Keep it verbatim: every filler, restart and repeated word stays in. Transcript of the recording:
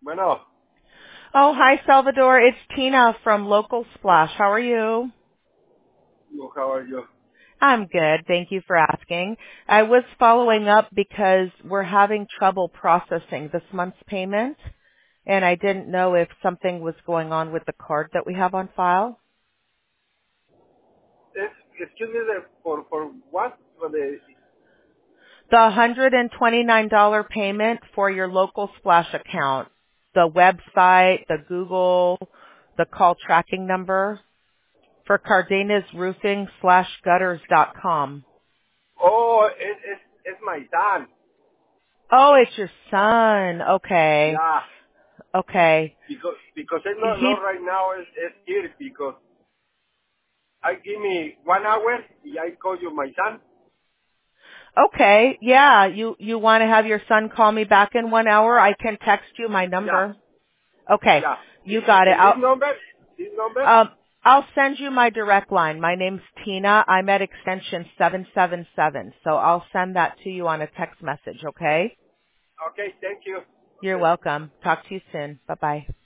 Bueno, Oh, hi, Salvador. It's Tina from Local Splash. How are you? no, how are you? I'm good. Thank you for asking. I was following up because we're having trouble processing this month's payment, and I didn't know if something was going on with the card that we have on file. Es, excuse me, the, for, for what? For the, The one hundred twenty-nine dollars payment for your Local Splash account, the website, the Google, the call tracking number for Cardenas Roofing slash gutters dot com. oh, es, es, es my son. Oh, it's your son. Okay. Yeah, Okay. because, because it's not, He not right now, it's, it's here because I give me one hour and I call you my son. Okay. Yeah, you you want to have your son call me back in one hour? I can text you my Yeah, number. Okay. yeah. You got it. And this I'll number, this number, um I'll send you my direct line. My name's Tina. I'm at extension seven seven seven. So I'll send that to you on a text message, okay? okay, thank you. You're Okay. welcome. Talk to you soon. Bye-bye.